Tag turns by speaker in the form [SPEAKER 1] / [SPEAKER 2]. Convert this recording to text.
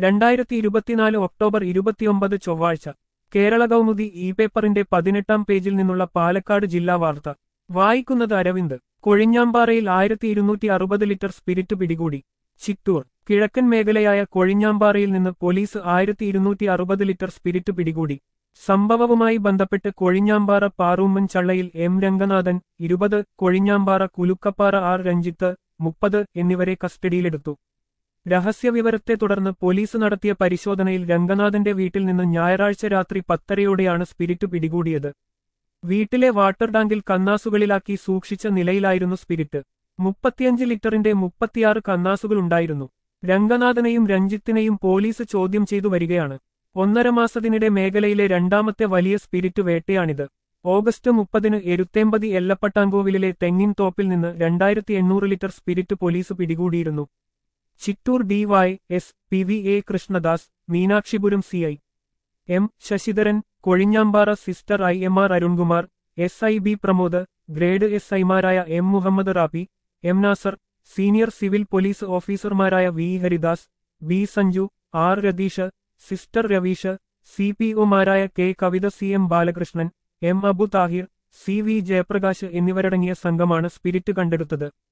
[SPEAKER 1] 2024 October 29 ചൊവ്വാഴ്ച Kerala Kaumudi E പേപ്പറിന്റെ 18-ാം പേജിൽ നിന്നുള്ള പാലക്കാട് ജില്ലാ വാർത്ത വായിക്കുന്നത് അരവിന്ദ്. കൊഴിഞ്ഞാമ്പാറയിൽ 1260 ലിറ്റർ സ്പിരിറ്റ് പിടികൂടി. ചിറ്റൂർ കിഴക്കൻ മേഖലയായ കൊഴിഞ്ഞാമ്പാറയിൽ നിന്ന് പോലീസ് 1260 ലിറ്റർ സ്പിരിറ്റ് പിടികൂടി. സംഭവവുമായി ബന്ധപ്പെട്ട് കൊഴിഞ്ഞാമ്പാറ പാറൂമ്മൻ ചള്ളയിൽ എം രംഗനാഥൻ 20, കൊഴിഞ്ഞാമ്പാറ കുലുക്കപ്പാറ ആർ രഞ്ജിത്ത് 30 എന്നിവരെ കസ്റ്റഡിയിലെടുത്തു. രഹസ്യവിവരത്തെ തുടർന്ന് പോലീസ് നടത്തിയ പരിശോധനയിൽ രംഗനാഥന്റെ വീട്ടിൽ നിന്ന് ഞായറാഴ്ച രാത്രി 10:30-യോടെയാണ് സ്പിരിറ്റ് പിടികൂടിയത്. വീട്ടിലെ വാട്ടർ ടാങ്കിൽ കന്നാസുകളിലാക്കി സൂക്ഷിച്ച നിലയിലായിരുന്നു സ്പിരിറ്റ്. 35 ലിറ്ററിന്റെ 36 കന്നാസുകളുണ്ടായിരുന്നു. രംഗനാഥനെയും രഞ്ജിത്തിനെയും പോലീസ് ചോദ്യം ചെയ്തു വരികയാണ്. 1.5 മാസത്തിനിടെ മേഖലയിലെ രണ്ടാമത്തെ വലിയ സ്പിരിറ്റ് വേട്ടയാണിത്. ഓഗസ്റ്റ് 30-ന് എരുത്തേമ്പതി എല്ലപ്പട്ടാങ്കോവിലിലെ തെങ്ങിൻ തോപ്പിൽ നിന്ന് 2800 ലിറ്റർ സ്പിരിറ്റ് പോലീസ് പിടികൂടിയിരുന്നു. Chittur DY.S. PVA Krishnadas, Meenakshipuram CI M Sasidharan, Kozhinjampara sister IMR Arunkumar, SIB Pramod, grade SIമാരായ M Muhammad Rabi, M Nasar, senior civil police ഓഫീസർമാരായ V Haridas, B Sanju, R Ratheesh, sister Raveesh, CPOമാരായ K Kavitha, CM Balakrishnan, M Abu Thahir, CV Jayaprakash എന്നിവരടങ്ങിയ സംഘമാണ് സ്പിരിറ്റ് കണ്ടെടുത്തത്.